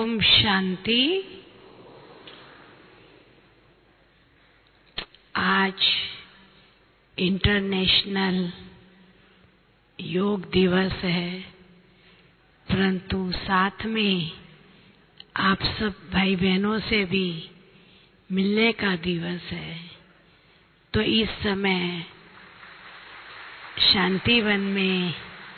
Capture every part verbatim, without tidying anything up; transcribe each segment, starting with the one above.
ओम शांति। आज इंटरनेशनल योग दिवस है, परंतु साथ में आप सब भाई बहनों से भी मिलने का दिवस है। तो इस समय शांतिवन में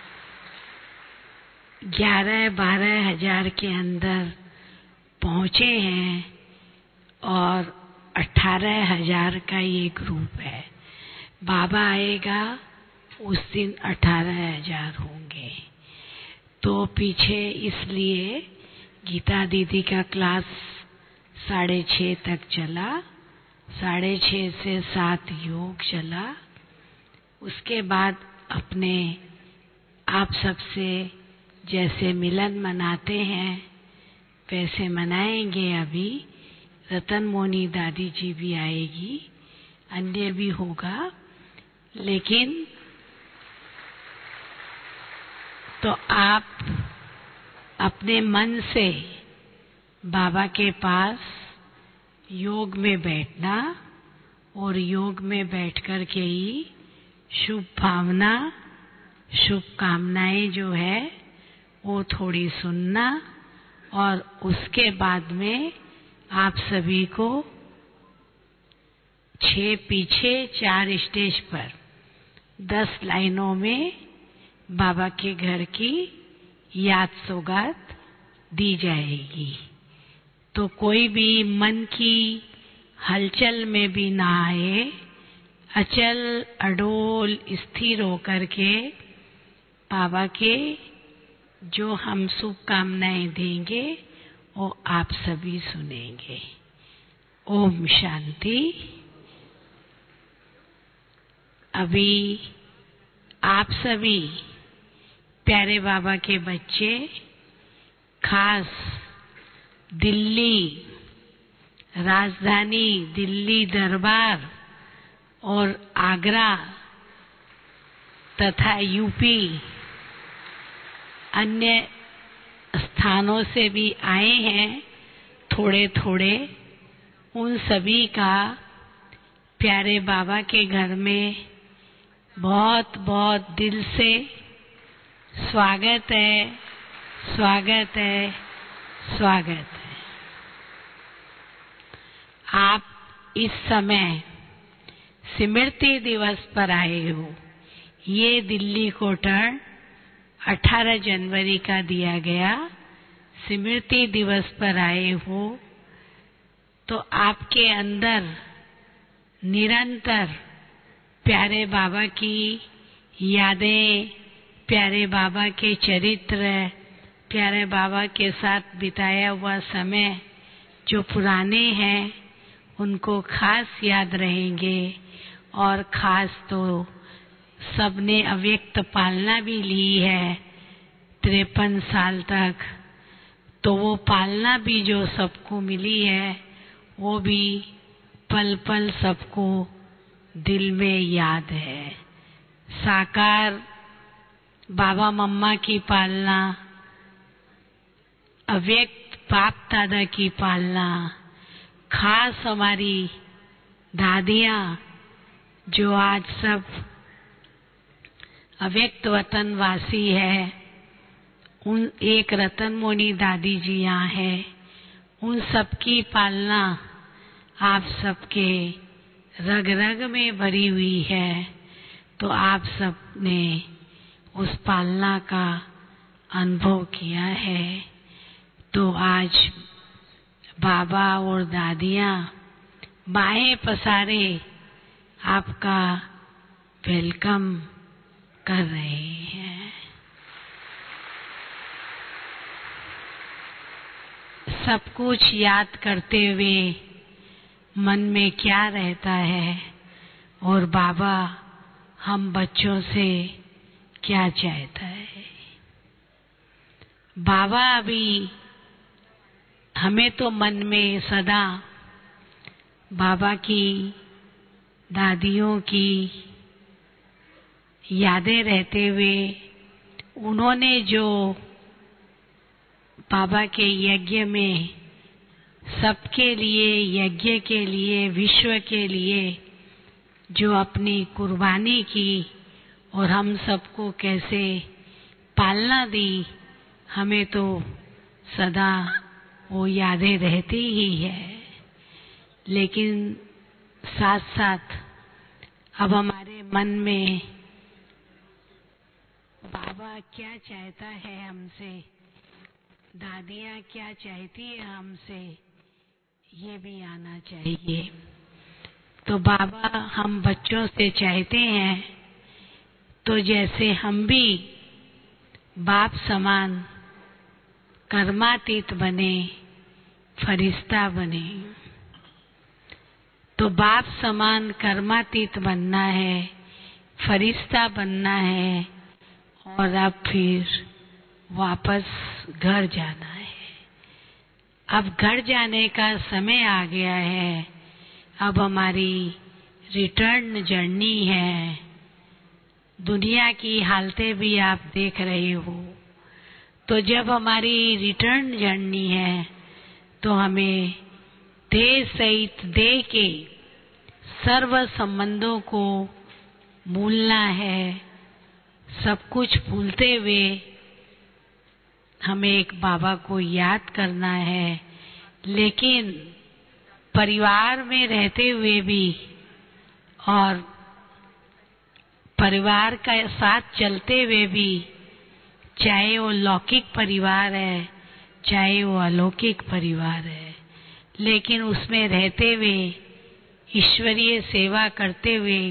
ग्यारह बारह हजार के अंदर पहुंचे हैं और अठारह हजार का ये ग्रुप है। बाबा आएगा उस दिन अठारह हजार होंगे। तो पीछे इसलिए गीता दीदी का क्लास साढ़े छः तक चला, साढ़े छः से सात योग चला। उसके बाद अपने आप सबसे जैसे मिलन मनाते हैं वैसे मनाएंगे। अभी रतन मोनी दादी जी भी आएगी, अन्य भी होगा, लेकिन तो आप अपने मन से बाबा के पास योग में बैठना और योग में बैठकर के ही शुभ भावना, शुभ कामनाएं जो है वो थोड़ी सुनना और उसके बाद में आप सभी को छह पीछे चार स्टेज पर दस लाइनों में बाबा के घर की याद सौगात दी जाएगी। तो कोई भी मन की हलचल में भी ना आए, अचल अडोल स्थिर होकर के बाबा के जो हम शुभकामनाएं देंगे वो आप सभी सुनेंगे। ओम शांति। अभी आप सभी प्यारे बाबा के बच्चे, खास दिल्ली, राजधानी दिल्ली दरबार और आगरा तथा यूपी अन्य स्थानों से भी आए हैं थोड़े थोड़े, उन सभी का प्यारे बाबा के घर में बहुत बहुत दिल से स्वागत है, स्वागत है, स्वागत है। आप इस समय स्मृति दिवस पर आए हो। ये दिल्ली को टर्न अठारह जनवरी का दिया गया, स्मृति दिवस पर आए हो। तो आपके अंदर निरंतर प्यारे बाबा की यादें, प्यारे बाबा के चरित्र, प्यारे बाबा के साथ बिताया हुआ समय जो पुराने हैं उनको खास याद रहेंगे। और खास तो सबने अव्यक्त पालना भी ली है तिरपन साल तक, तो वो पालना भी जो सबको मिली है वो भी पल पल सबको दिल में याद है। साकार बाबा मम्मा की पालना, अव्यक्त बाप दादा की पालना, खास हमारी दादियाँ जो आज सब अव्यक्त वतन वासी है, उन एक रतन मोनी दादी जी यहाँ है, उन सबकी पालना आप सबके रग रग में भरी हुई है। तो आप सब ने उस पालना का अनुभव किया है। तो आज बाबा और दादियाँ बाहें पसारे आपका वेलकम कर रहे हैं। सब कुछ याद करते हुए मन में क्या रहता है और बाबा हम बच्चों से क्या चाहता है। बाबा अभी हमें तो मन में सदा बाबा की, दादियों की यादें रहते हुए उन्होंने जो बाबा के यज्ञ में सबके लिए, यज्ञ के लिए, विश्व के लिए जो अपनी कुर्बानी की और हम सबको कैसे पालना दी, हमें तो सदा वो यादें रहती ही है। लेकिन साथ साथ अब हमारे मन में बाबा क्या चाहता है हमसे, दादियाँ क्या चाहती है हमसे, ये भी आना चाहिए। तो बाबा हम बच्चों से चाहते हैं तो जैसे हम भी बाप समान कर्मातीत बने, फरिश्ता बने। तो बाप समान कर्मातीत बनना है, फरिश्ता बनना है और अब फिर वापस घर जाना है। अब घर जाने का समय आ गया है। अब हमारी रिटर्न जर्नी है। दुनिया की हालतें भी आप देख रहे हो। तो जब हमारी रिटर्न जर्नी है तो हमें देह सहित देह के सर्व संबंधों को भूलना है। सब कुछ भूलते हुए हमें एक बाबा को याद करना है, लेकिन परिवार में रहते हुए भी और परिवार का साथ चलते हुए भी, चाहे वो लौकिक परिवार है चाहे वो अलौकिक परिवार है, लेकिन उसमें रहते हुए, ईश्वरीय सेवा करते हुए,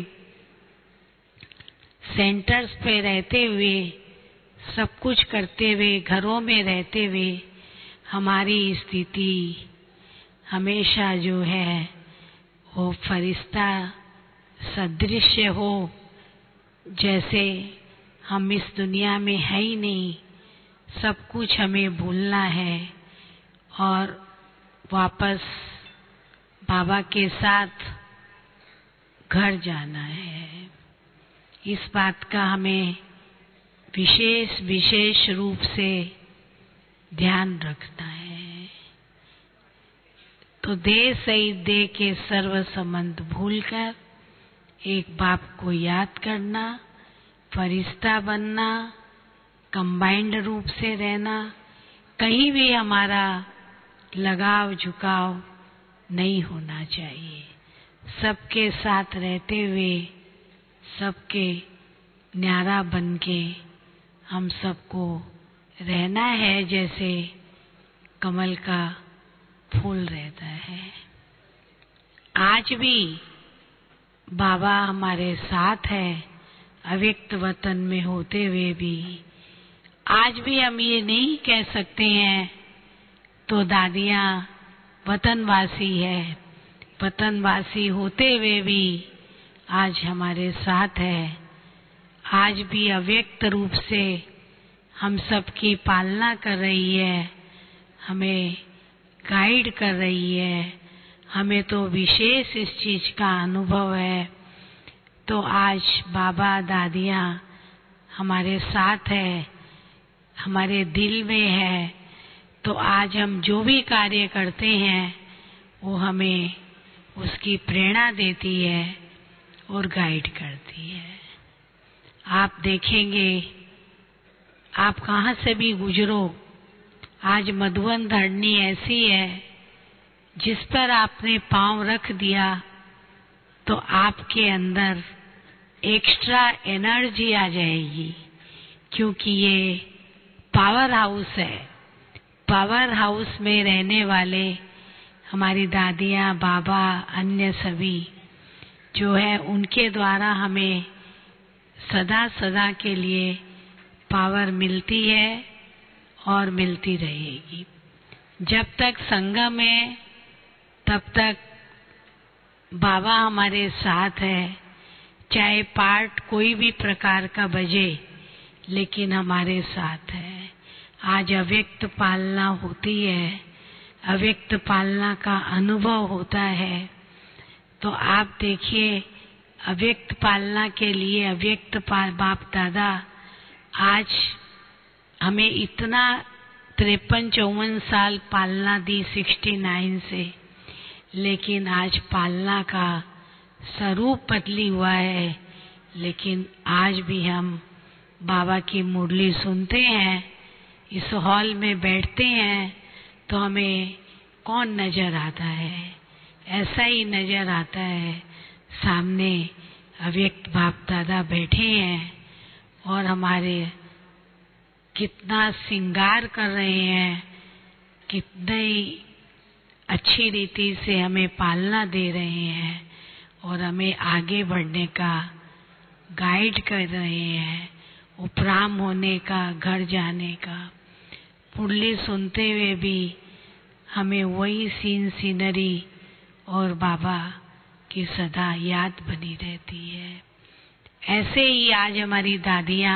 सेंटर्स पे रहते हुए, सब कुछ करते हुए, घरों में रहते हुए हमारी स्थिति हमेशा जो है वो फरिश्ता सदृश्य हो, जैसे हम इस दुनिया में है ही नहीं। सब कुछ हमें भूलना है और वापस बाबा के साथ घर जाना है। इस बात का हमें विशेष विशेष रूप से ध्यान रखना है। तो देह सहित देह के सर्व संबंध भूलकर एक बाप को याद करना, फरिश्ता बनना, कंबाइंड रूप से रहना, कहीं भी हमारा लगाव झुकाव नहीं होना चाहिए। सबके साथ रहते हुए, सबके न्यारा बन के हम सबको रहना है, जैसे कमल का फूल रहता है। आज भी बाबा हमारे साथ है, अव्यक्त वतन में होते हुए भी। आज भी हम ये नहीं कह सकते हैं तो दादियाँ वतनवासी है, वतनवासी होते हुए भी आज हमारे साथ है। आज भी अव्यक्त रूप से हम सबकी पालना कर रही है, हमें गाइड कर रही है। हमें तो विशेष इस चीज का अनुभव है। तो आज बाबा दादियाँ हमारे साथ है, हमारे दिल में है। तो आज हम जो भी कार्य करते हैं वो हमें उसकी प्रेरणा देती है और गाइड करती है। आप देखेंगे, आप कहाँ से भी गुजरो, आज मधुवन धरनी ऐसी है जिस पर आपने पांव रख दिया तो आपके अंदर एक्स्ट्रा एनर्जी आ जाएगी, क्योंकि ये पावर हाउस है। पावर हाउस में रहने वाले हमारी दादियाँ, बाबा, अन्य सभी जो है, उनके द्वारा हमें सदा सदा के लिए पावर मिलती है और मिलती रहेगी। जब तक संगम है तब तक बाबा हमारे साथ है। चाहे पार्ट कोई भी प्रकार का बजे, लेकिन हमारे साथ है। आज अव्यक्त पालना होती है, अव्यक्त पालना का अनुभव होता है। तो आप देखिए, अव्यक्त पालना के लिए अव्यक्त बाप दादा आज हमें इतना तिरपन चौवन साल पालना दी सिक्सटी नाइन से, लेकिन आज पालना का स्वरूप बदली हुआ है। लेकिन आज भी हम बाबा की मुरली सुनते हैं, इस हॉल में बैठते हैं तो हमें कौन नजर आता है? ऐसा ही नजर आता है, सामने अव्यक्त बाप दादा बैठे हैं और हमारे कितना श्रृंगार कर रहे हैं, कितनी अच्छी रीति से हमें पालना दे रहे हैं और हमें आगे बढ़ने का गाइड कर रहे हैं, उपराम होने का, घर जाने का। मुरली सुनते हुए भी हमें वही सीन सीनरी और बाबा की सदा याद बनी रहती है। ऐसे ही आज हमारी दादियाँ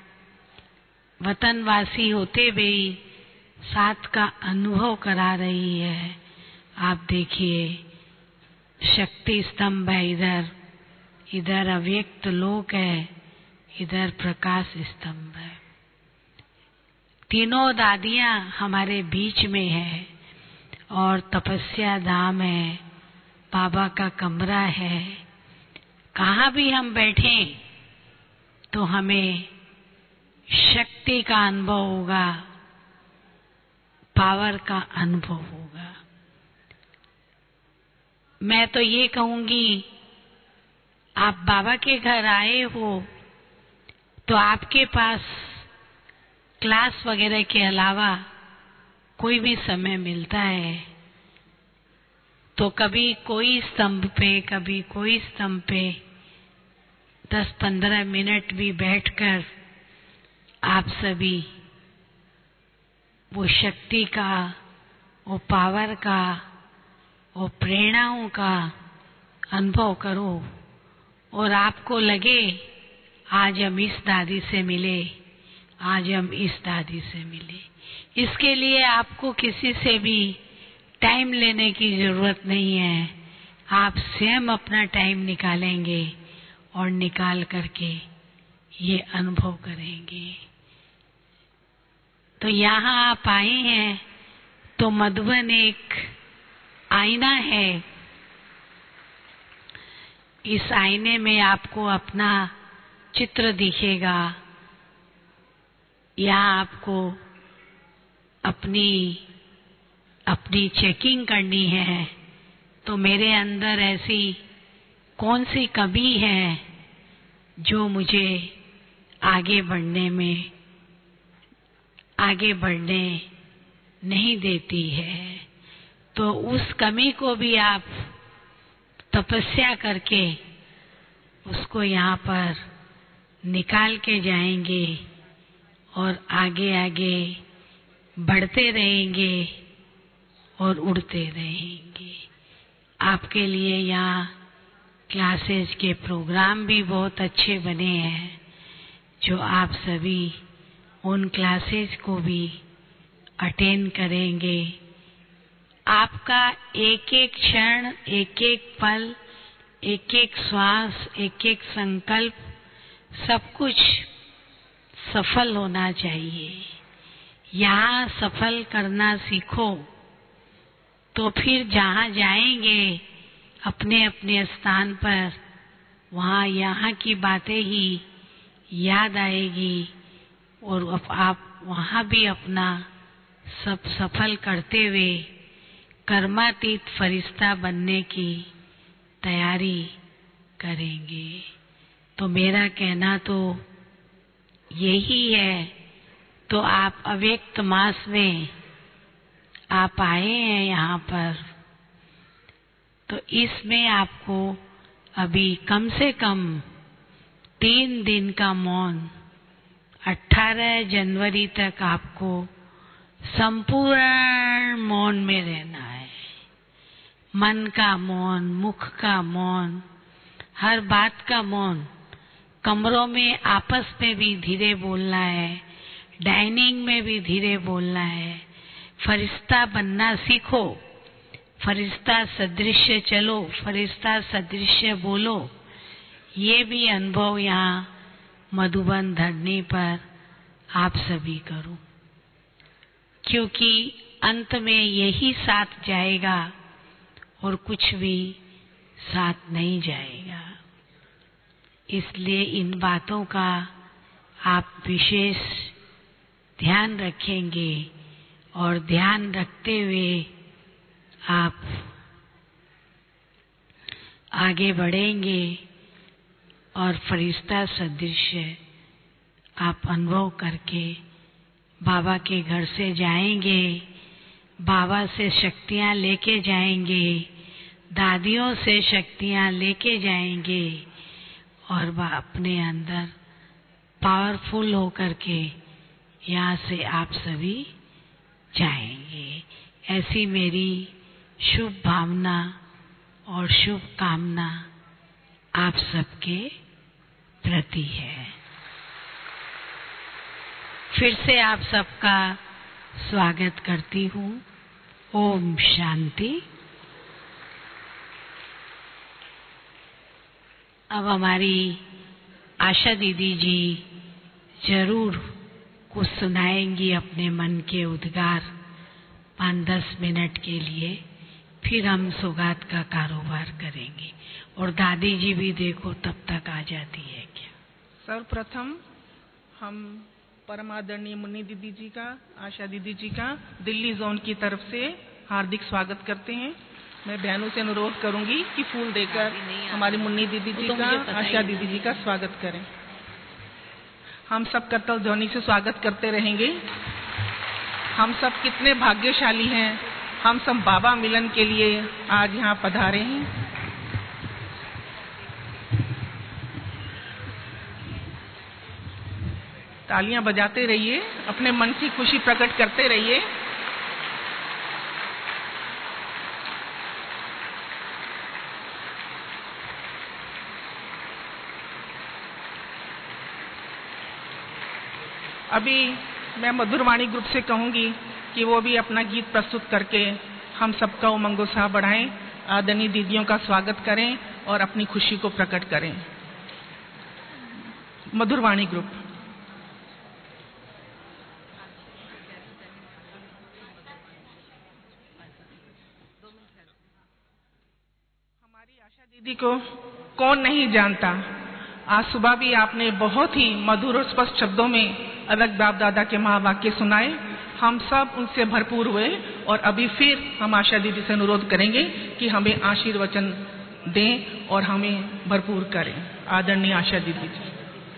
वतनवासी होते हुए साथ का अनुभव करा रही है। आप देखिए, शक्ति स्तंभ है इधर, इधर अव्यक्त लोक है, इधर प्रकाश स्तंभ है। तीनों दादियाँ हमारे बीच में है और तपस्या धाम है, बाबा का कमरा है। कहाँ भी हम बैठें तो हमें शक्ति का अनुभव होगा, पावर का अनुभव होगा। मैं तो ये कहूंगी, आप बाबा के घर आए हो तो आपके पास क्लास वगैरह के अलावा कोई भी समय मिलता है तो कभी कोई स्तंभ पे, कभी कोई स्तंभ पे दस पंद्रह मिनट भी बैठकर आप सभी वो शक्ति का, वो पावर का, वो प्रेरणाओं का अनुभव करो और आपको लगे आज हम इस दादी से मिले, आज हम इस दादी से मिले। इसके लिए आपको किसी से भी टाइम लेने की जरूरत नहीं है, आप स्वयं अपना टाइम निकालेंगे और निकाल करके ये अनुभव करेंगे। तो यहाँ आप आए हैं तो मधुबन एक आईना है, इस आईने में आपको अपना चित्र दिखेगा। यहाँ आपको अपनी अपनी चेकिंग करनी है तो मेरे अंदर ऐसी कौन सी कमी है जो मुझे आगे बढ़ने में आगे बढ़ने नहीं देती है। तो उस कमी को भी आप तपस्या करके उसको यहाँ पर निकाल के जाएंगे और आगे आगे बढ़ते रहेंगे और उड़ते रहेंगे। आपके लिए यहाँ क्लासेस के प्रोग्राम भी बहुत अच्छे बने हैं, जो आप सभी उन क्लासेस को भी अटेंड करेंगे। आपका एक एक क्षण, एक एक पल, एक एक श्वास, एक एक संकल्प, सब कुछ सफल होना चाहिए। यहाँ सफल करना सीखो तो फिर जहाँ जाएंगे अपने अपने स्थान पर, वहाँ यहाँ की बातें ही याद आएगी और आप वहाँ भी अपना सब सफल करते हुए कर्मातीत फरिश्ता बनने की तैयारी करेंगे। तो मेरा कहना तो यही है। तो आप अव्यक्त मास में आप आए हैं यहाँ पर, तो इसमें आपको अभी कम से कम तीन दिन का मौन, अठारह जनवरी तक आपको संपूर्ण मौन में रहना है। मन का मौन, मुख का मौन, हर बात का मौन। कमरों में आपस में भी धीरे बोलना है, डाइनिंग में भी धीरे बोलना है। फरिश्ता बनना सीखो, फरिश्ता सदृश चलो, फरिश्ता सदृश बोलो। ये भी अनुभव यहाँ मधुबन धरनी पर आप सभी करो। क्योंकि अंत में यही साथ जाएगा और कुछ भी साथ नहीं जाएगा। इसलिए इन बातों का आप विशेष ध्यान रखेंगे और ध्यान रखते हुए आप आगे बढ़ेंगे और फरिश्ता सदृश आप अनुभव करके बाबा के घर से जाएंगे, बाबा से शक्तियां लेके जाएंगे, दादियों से शक्तियां लेके जाएंगे और वह अपने अंदर पावरफुल होकर के यहाँ से आप सभी जाएंगे। ऐसी मेरी शुभ भावना और शुभ कामना आप सबके प्रति है। फिर से आप सबका स्वागत करती हूँ। ओम शांति। अब हमारी आशा दीदी जी जरूर कुछ सुनाएंगी अपने मन के उद्गार पाँच दस मिनट के लिए, फिर हम सौगात का कारोबार करेंगे। और दादी जी भी देखो तब तक आ जाती है क्या। सर्वप्रथम हम परमादरणीय मुन्नी दीदी जी का, आशा दीदी जी का दिल्ली जोन की तरफ से हार्दिक स्वागत करते हैं। मैं बहनों से अनुरोध करूंगी कि फूल देकर हमारी मुन्नी दीदी जी का, आशा दीदी जी का स्वागत करें। हम सब करतल ध्वनि से स्वागत करते रहेंगे। हम सब कितने भाग्यशाली हैं, हम सब बाबा मिलन के लिए आज यहाँ पधारे हैं। तालियां बजाते रहिए, अपने मन की खुशी प्रकट करते रहिए। अभी मैं मधुरवाणी ग्रुप से कहूंगी कि वो भी अपना गीत प्रस्तुत करके हम सबका उमंग उत्साह बढ़ाएं, आदरणीय दीदियों का स्वागत करें और अपनी खुशी को प्रकट करें। मधुरवाणी ग्रुप। हमारी आशा दीदी को कौन नहीं जानता। आज सुबह भी आपने बहुत ही मधुर और स्पष्ट शब्दों में अलग बाप दादा के महावाक्य सुनाए। हम सब उनसे भरपूर हुए और अभी फिर हम आशा दीदी से अनुरोध करेंगे कि हमें आशीर्वचन दें और हमें भरपूर करें। आदरणीय आशा दीदी जी।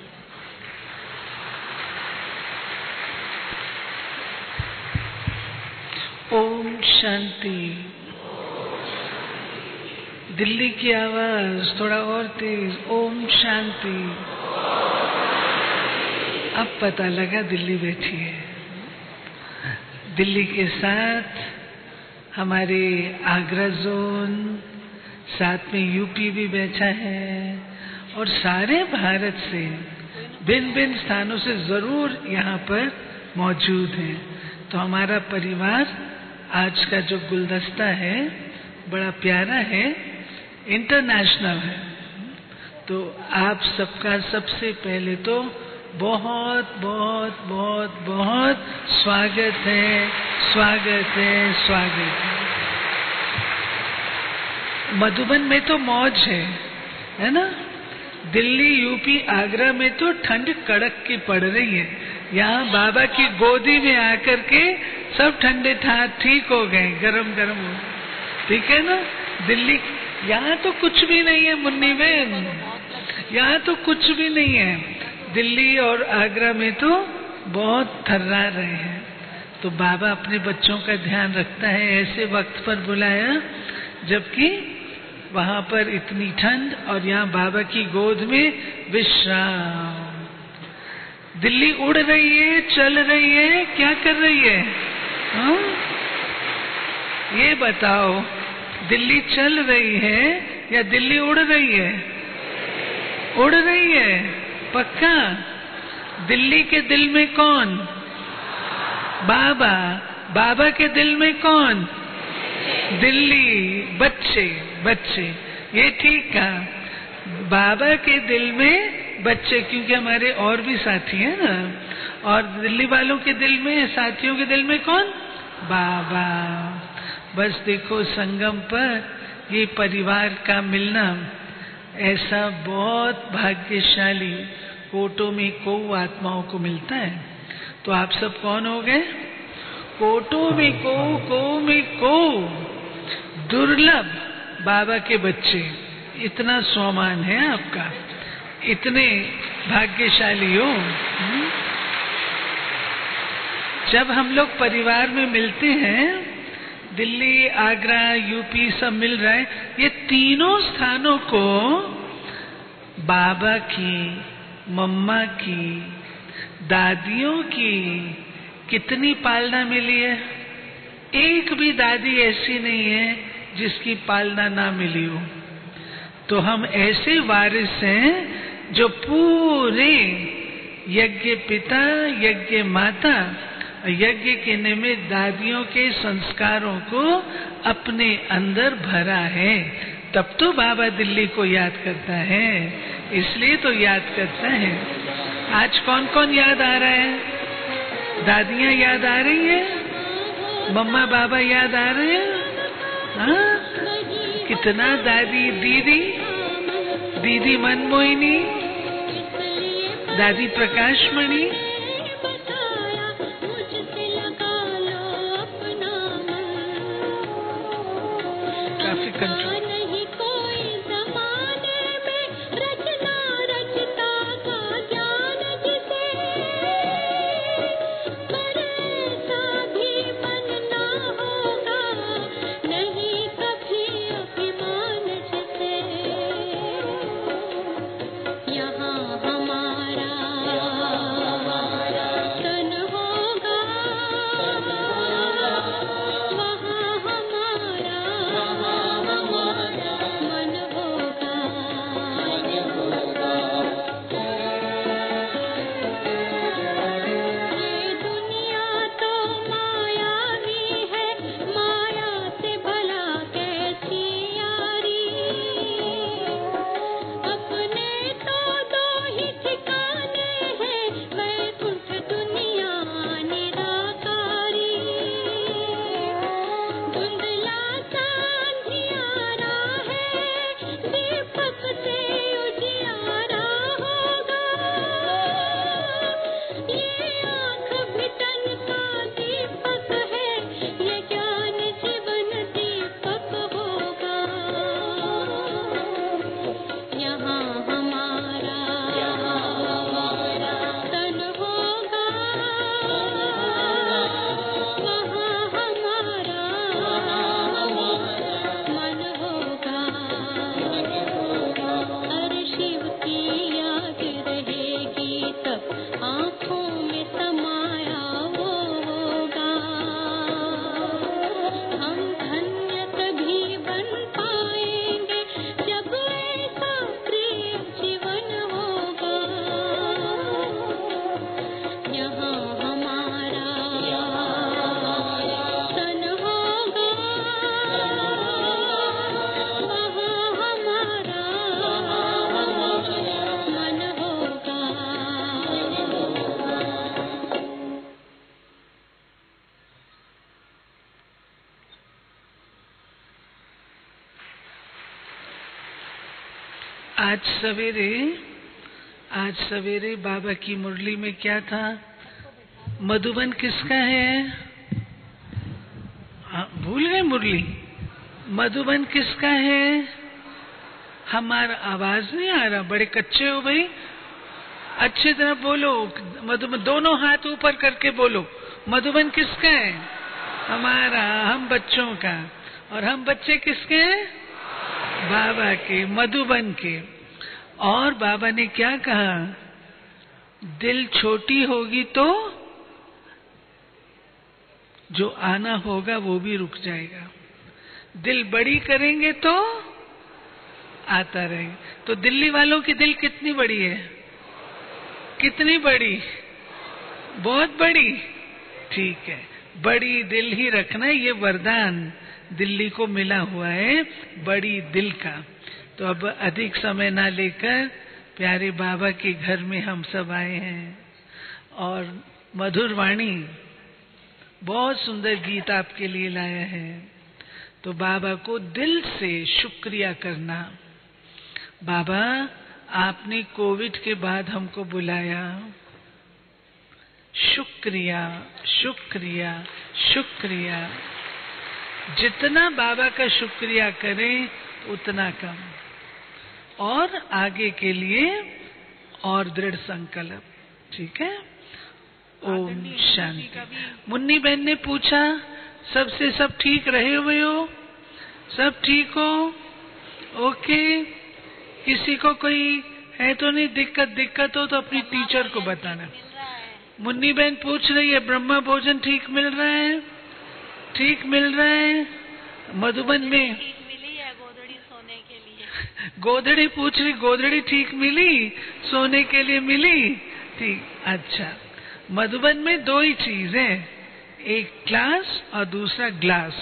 ओम शांति। दिल्ली की आवाज थोड़ा और तेज। ओम शांति। अब पता लगा दिल्ली बैठी है। दिल्ली के साथ हमारे आगरा जोन, साथ में यूपी भी बैठा है और सारे भारत से भिन्न भिन्न स्थानों से जरूर यहाँ पर मौजूद हैं। तो हमारा परिवार आज का जो गुलदस्ता है बड़ा प्यारा है, इंटरनेशनल है। तो आप सबका सबसे पहले तो बहुत बहुत बहुत बहुत स्वागत है, स्वागत है, स्वागत है। मधुबन में तो मौज है, है ना। दिल्ली, यूपी, आगरा में तो ठंड कड़क की पड़ रही है। यहाँ बाबा की गोदी में आकर के सब ठंडे ठाट ठीक हो गए, गरम गरम हो, ठीक है ना। दिल्ली यहाँ तो कुछ भी नहीं है मुन्नी बहन, यहाँ तो कुछ भी नहीं है। दिल्ली और आगरा में तो बहुत थर्रा रहे हैं। तो बाबा अपने बच्चों का ध्यान रखता है, ऐसे वक्त पर बुलाया जबकि वहां पर इतनी ठंड और यहाँ बाबा की गोद में विश्राम। दिल्ली उड़ रही है, चल रही है, क्या कर रही है? हाँ? ये बताओ, दिल्ली चल रही है या दिल्ली उड़ रही है? उड़ रही है, पक्का। दिल्ली के दिल में कौन? बाबा। बाबा के दिल में कौन? दिल्ली। बच्चे बच्चे, ये ठीक कहा। बाबा के दिल में बच्चे, क्योंकि हमारे और भी साथी हैं ना, और दिल्ली वालों के दिल में, साथियों के दिल में कौन? बाबा। बस देखो संगम पर ये परिवार का मिलना ऐसा बहुत भाग्यशाली कोटों में को आत्माओं को मिलता है। तो आप सब कौन हो गए? कोटों में को, को में को दुर्लभ बाबा के बच्चे। इतना स्वामान है आपका, इतने भाग्यशाली हो। जब हम लोग परिवार में मिलते हैं, दिल्ली, आगरा, यूपी सब मिल रहा है, ये तीनों स्थानों को बाबा की, मम्मा की, दादियों की कितनी पालना मिली है। एक भी दादी ऐसी नहीं है जिसकी पालना ना मिली हो। तो हम ऐसे वारिस हैं जो पूरे यज्ञ पिता, यज्ञ माता, यज्ञ के निमित्त दादियों के संस्कारों को अपने अंदर भरा है। तब तो बाबा दिल्ली को याद करता है, इसलिए तो याद करता है। आज कौन कौन याद आ रहा है? दादियाँ याद आ रही हैं, मम्मा बाबा याद आ रहे हैं। हाँ? कितना दादी, दीदी, दीदी मनमोहिनी, दादी प्रकाशमणि, काफी कंट्रोल। आज सवेरे आज सवेरे बाबा की मुरली में क्या था? मधुबन किसका है? आ, भूल गए मुरली? मधुबन किसका है? हमारा आवाज नहीं आ रहा, बड़े कच्चे हो भाई, अच्छी तरह बोलो। मधुबन, दोनों हाथ ऊपर करके बोलो। मधुबन किसका है? हमारा, हम बच्चों का। और हम बच्चे किसके हैं? बाबा के, मधुबन के। और बाबा ने क्या कहा? दिल छोटी होगी तो जो आना होगा वो भी रुक जाएगा, दिल बड़ी करेंगे तो आता रहेगा। तो दिल्ली वालों की दिल कितनी बड़ी है? कितनी बड़ी? बहुत बड़ी। ठीक है, बड़ी दिल ही रखना, ये वरदान दिल्ली को मिला हुआ है, बड़ी दिल का। तो अब अधिक समय ना लेकर प्यारे बाबा के घर में हम सब आए हैं और मधुर वाणी बहुत सुंदर गीत आपके लिए लाया है। तो बाबा को दिल से शुक्रिया करना। बाबा, आपने कोविड के बाद हमको बुलाया, शुक्रिया शुक्रिया शुक्रिया। जितना बाबा का शुक्रिया करें उतना कम, और आगे के लिए और दृढ़ संकल्प। ठीक है। ओम शांति। मुन्नी बहन ने पूछा, सबसे सब ठीक रहे हुए हो? सब ठीक हो? ओके। किसी को कोई है तो नहीं दिक्कत? दिक्कत हो तो अपनी टीचर को बताना। मुन्नी बहन पूछ रही है, ब्रह्मा भोजन ठीक मिल रहा है? ठीक मिल रहा है। मधुबन में मिली है गोदड़ी सोने के लिए। गोदड़ी पूछ रही, गोदड़ी ठीक मिली? सोने के लिए मिली? ठीक, अच्छा। मधुबन में दो ही चीज है, एक क्लास और दूसरा ग्लास।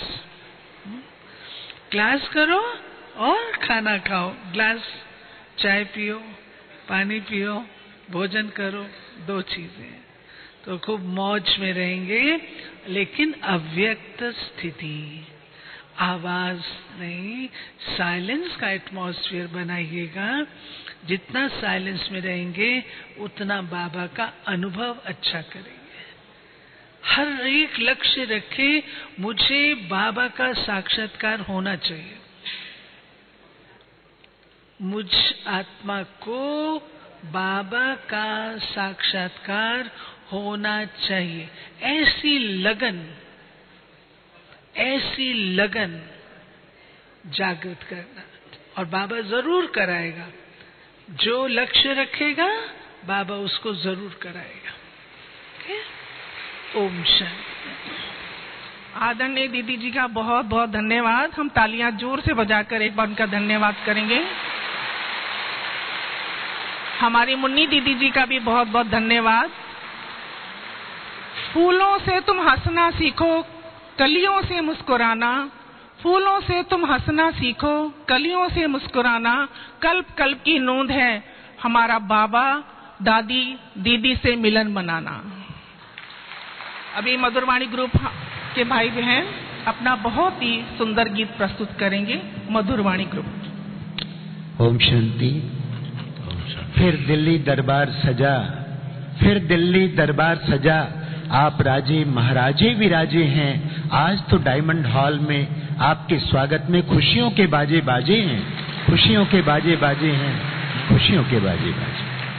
क्लास करो और खाना खाओ, ग्लास चाय पियो, पानी पियो, भोजन करो, दो चीजें। तो खूब मौज में रहेंगे, लेकिन अव्यक्त स्थिति, आवाज नहीं, साइलेंस का एटमॉस्फेयर बनाइएगा। जितना साइलेंस में रहेंगे उतना बाबा का अनुभव अच्छा करेंगे। हर एक लक्ष्य रखें, मुझे बाबा का साक्षात्कार होना चाहिए, मुझ आत्मा को बाबा का साक्षात्कार होना चाहिए। ऐसी लगन, ऐसी लगन जागृत करना, और बाबा जरूर कराएगा। जो लक्ष्य रखेगा बाबा उसको जरूर कराएगा। ओम शांति। आदरणीय दीदी जी का बहुत बहुत धन्यवाद। हम तालियां जोर से बजाकर एक बार उनका धन्यवाद करेंगे। हमारी मुन्नी दीदी जी का भी बहुत बहुत धन्यवाद। फूलों से तुम हंसना सीखो, कलियों से मुस्कुराना। फूलों से तुम हंसना सीखो, कलियों से मुस्कुराना। कल्प कल्प की नोंद है हमारा बाबा दादी दीदी से मिलन मनाना। अभी मधुरवाणी ग्रुप के भाई बहन अपना बहुत ही सुंदर गीत प्रस्तुत करेंगे। मधुरवाणी ग्रुप। ओम शांति। फिर दिल्ली दरबार सजा, फिर दिल्ली दरबार सजा। आप राजे महाराजे विराजे हैं। आज तो डायमंड हॉल में आपके स्वागत में खुशियों के बाजे बाजे हैं, खुशियों के बाजे बाजे हैं, खुशियों के बाजे बाजे।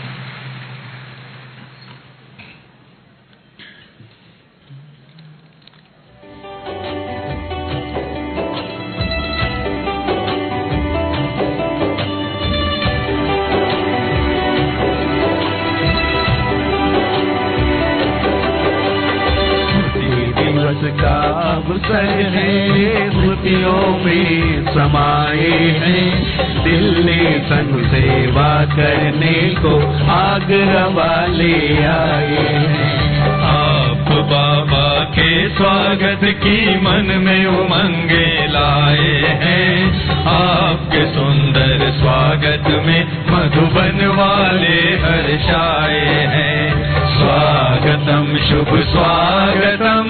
स्मृतियों में समाये हैं, दिल्ली संग सेवा करने को आगरा वाले आए हैं। आप बाबा के स्वागत की मन में उमंगे लाए हैं। आपके सुंदर स्वागत में मधुबन वाले हर्षाए हैं। स्वागतम शुभ स्वागतम।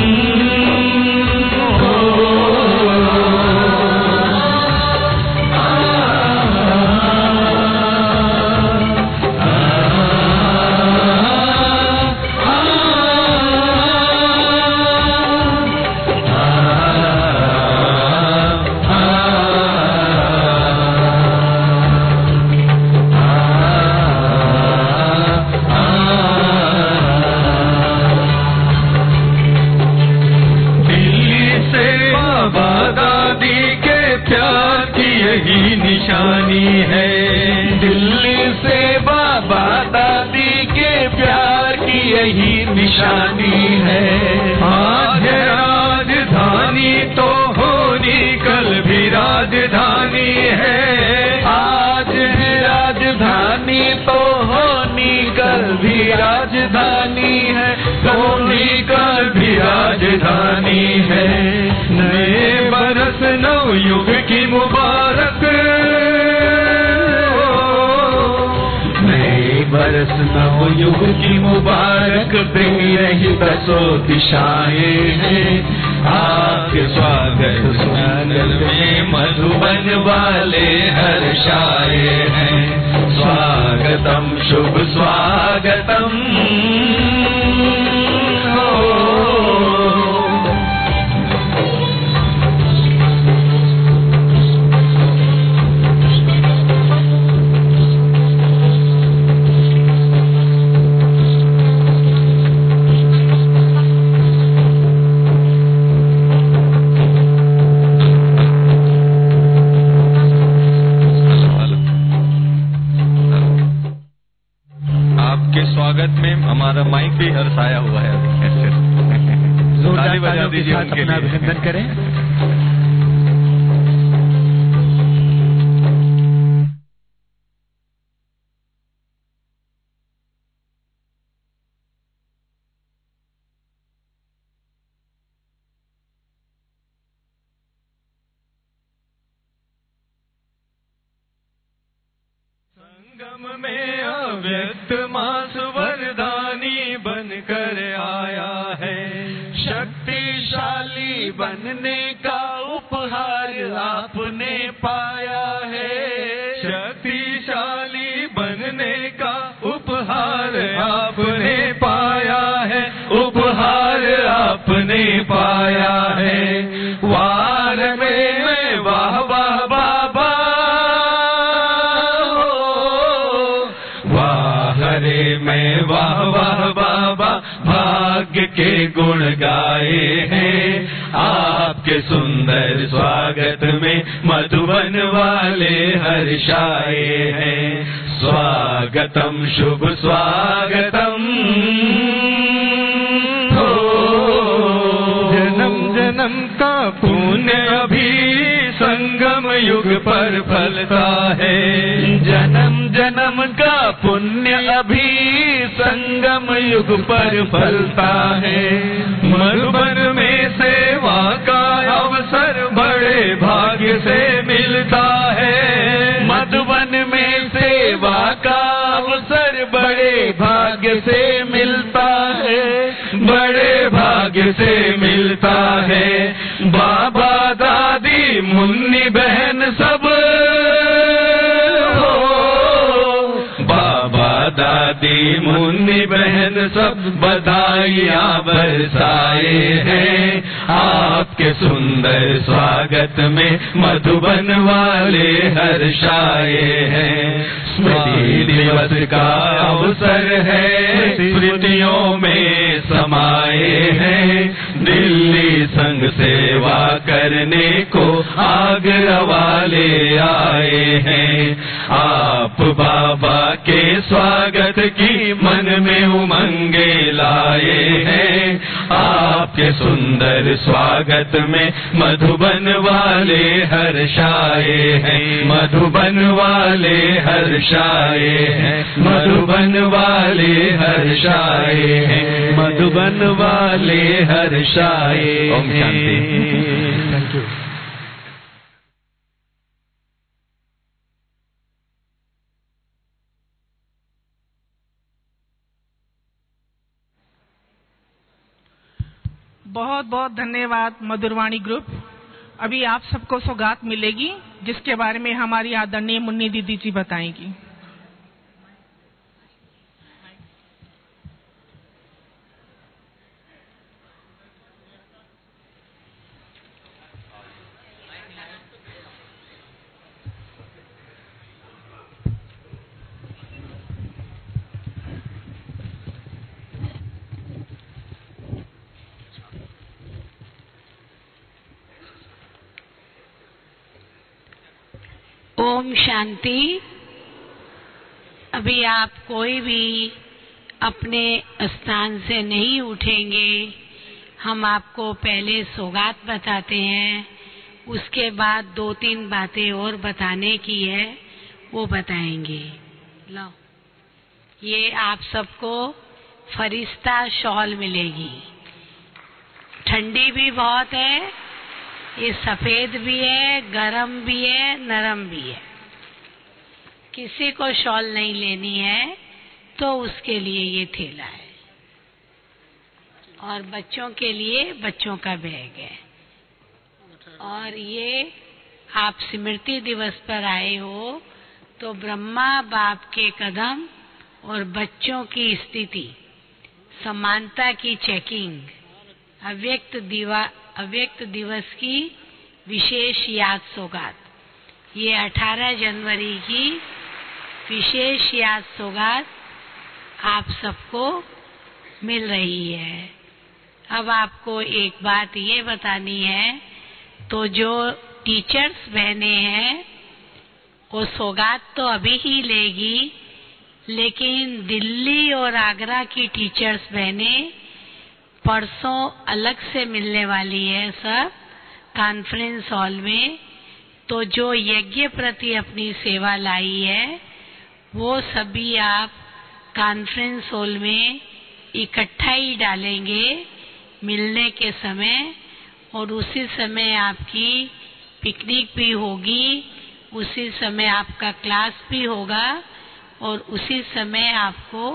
निशानी है दिल्ली से बाबा दादी के प्यार की यही निशानी है। आज राजधानी तो होनी कल भी राजधानी है। आज है राजधानी तो होनी कल भी राजधानी है। होनी कल भी राजधानी है। नए बरस नव युग की मुबारक, नए बरस दस नव युग की मुबारक दे रही दसों दिशाएं हैं। आपके स्वागत स्वागत में मधुबन वाले हर्षाए हैं। स्वागतम शुभ स्वागतम हो। स्वागत में हमारा माइक भी हर्षाया हुआ है। जोरदार तालियों के साथ अपना अभिनंदन करें। संगम में अव्यक्त मास वरदानी बनकर आया है। शक्तिशाली बनने का उपहार आपने पाया है। शक्तिशाली बनने का उपहार आपने पाया है। उपहार आपने पाया है। वार में वाह वाह बाबा, मैं वाह वाह बाबा भाग्य के गुण गाए हैं। आपके सुंदर स्वागत में मधुबन वाले हर्षाए हैं। स्वागतम शुभ स्वागतम हो। जन्म जन्म का पुण्य अभी संगम युग पर फलता है। जन्म जन्म का पुण्य अभी संगम युग पर फलता है। मधुबन में सेवा का अवसर बड़े भाग्य से मिलता है। मधुबन में सेवा का अवसर बड़े भाग्य से मिलता है। बड़े भाग्य से मिलता है। बाबा दादी मुन्नी बहन सब हो। बाबा दादी मुन्नी बहन सब बधाइयाँ बरसाए हैं। आपके सुंदर स्वागत में मधुबन वाले हर्षाए हैं। स्मृति दिवस का अवसर है। स्मृतियों में समाये हैं। दिल्ली संघ सेवा करने को आगरा वाले आए हैं। आप बाबा के स्वागत की मन में उमंगे लाए हैं। आपके सुंदर स्वागत में मधुबन वाले हर्षाए हैं। मधुबन वाले हर्षाए हैं। मधुबन वाले हर्षाए हैं। मधुबन वाले हर्षाए हैं। Thank you. बहुत बहुत धन्यवाद मधुरवाणी ग्रुप। अभी आप सबको सौगात मिलेगी जिसके बारे में हमारी आदरणीय मुन्नी दीदी जी बताएंगी। ओम शांति। अभी आप कोई भी अपने स्थान से नहीं उठेंगे। हम आपको पहले सौगात बताते हैं, उसके बाद दो तीन बातें और बताने की है, वो बताएंगे। लो, ये आप सबको फरिश्ता शॉल मिलेगी। ठंडी भी बहुत है, ये सफेद भी है, गरम भी है, नरम भी है। किसी को शॉल नहीं लेनी है तो उसके लिए ये थैला है, और बच्चों के लिए बच्चों का बैग है। और ये आप स्मृति दिवस पर आए हो तो ब्रह्मा बाप के कदम और बच्चों की स्थिति, समानता की चेकिंग, अव्यक्त दिवा अव्यक्त दिवस की विशेष याद सौगात, ये अठारह जनवरी की विशेष याद सौगात आप सबको मिल रही है। अब आपको एक बात ये बतानी है, तो जो टीचर्स बहने हैं वो सौगात तो अभी ही लेगी, लेकिन दिल्ली और आगरा की टीचर्स बहने परसों अलग से मिलने वाली है सब कॉन्फ्रेंस हॉल में। तो जो यज्ञ प्रति अपनी सेवा लाई है वो सभी आप कॉन्फ्रेंस हॉल में इकट्ठा ही डालेंगे मिलने के समय, और उसी समय आपकी पिकनिक भी होगी, उसी समय आपका क्लास भी होगा, और उसी समय आपको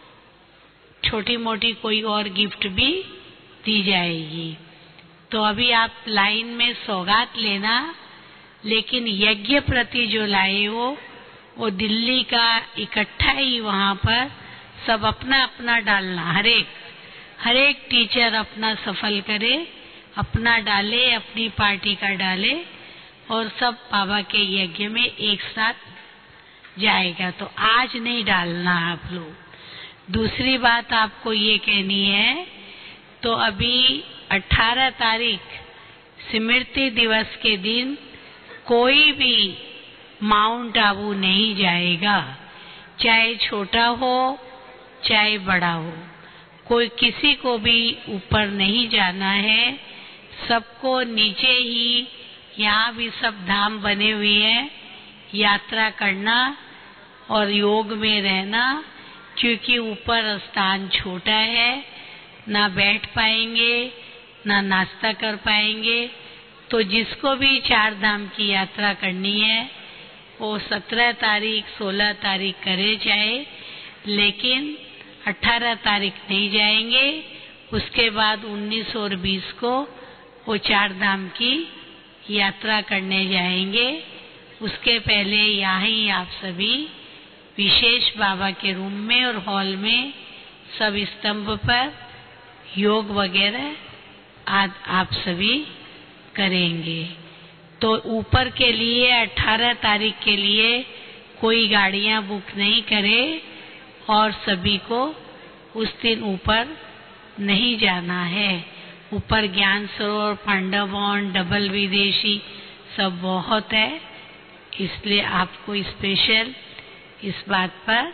छोटी मोटी कोई और गिफ्ट भी दी जाएगी। तो अभी आप लाइन में सौगात लेना, लेकिन यज्ञ प्रति जो लाए हो वो दिल्ली का इकट्ठा ही वहाँ पर सब अपना अपना डालना, हरेक हरेक टीचर अपना सफल करे, अपना डाले, अपनी पार्टी का डाले, और सब बाबा के यज्ञ में एक साथ जाएगा। तो आज नहीं डालना आप लोग। दूसरी बात आपको ये कहनी है, तो अभी अठारह तारीख स्मृति दिवस के दिन कोई भी माउंट आबू नहीं जाएगा, चाहे छोटा हो चाहे बड़ा हो, कोई किसी को भी ऊपर नहीं जाना है, सबको नीचे ही, यहाँ भी सब धाम बने हुए हैं, यात्रा करना और योग में रहना, क्योंकि ऊपर स्थान छोटा है, ना बैठ पाएंगे ना नाश्ता कर पाएंगे। तो जिसको भी चार धाम की यात्रा करनी है वो सत्रह तारीख सोलह तारीख करे चाहे, लेकिन अठारह तारीख नहीं जाएंगे। उसके बाद उन्नीस और बीस को वो चार धाम की यात्रा करने जाएंगे। उसके पहले यहाँ ही आप सभी विशेष बाबा के रूम में और हॉल में सब स्तंभ पर योग वगैरह आज आप सभी करेंगे। तो ऊपर के लिए अठारह तारीख के लिए कोई गाड़ियां बुक नहीं करे, और सभी को उस दिन ऊपर नहीं जाना है। ऊपर ज्ञान सरोवर, पांडववन, डबल विदेशी सब बहुत है, इसलिए आपको स्पेशल इस बात पर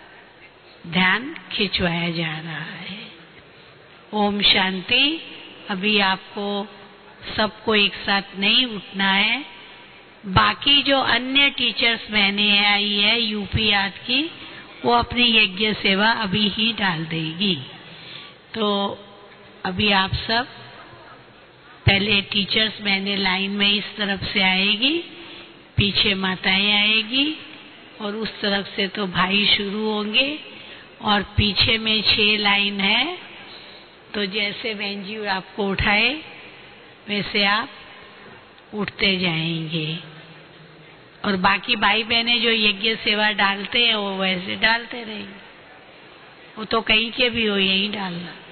ध्यान खिंचवाया जा रहा है। ओम शांति। अभी आपको सबको एक साथ नहीं उठना है। बाकी जो अन्य टीचर्स बहने आई है यूपी आठ की, वो अपनी यज्ञ सेवा अभी ही डाल देगी। तो अभी आप सब पहले टीचर्स बहने लाइन में इस तरफ से आएगी, पीछे माताएं आएगी, और उस तरफ से तो भाई शुरू होंगे, और पीछे में छह लाइन है। तो जैसे बहन जी आपको उठाए वैसे आप उठते जाएंगे, और बाकी भाई बहनें जो यज्ञ सेवा डालते हैं वो वैसे डालते रहेंगे। वो तो कहीं के भी हो, यही डालना।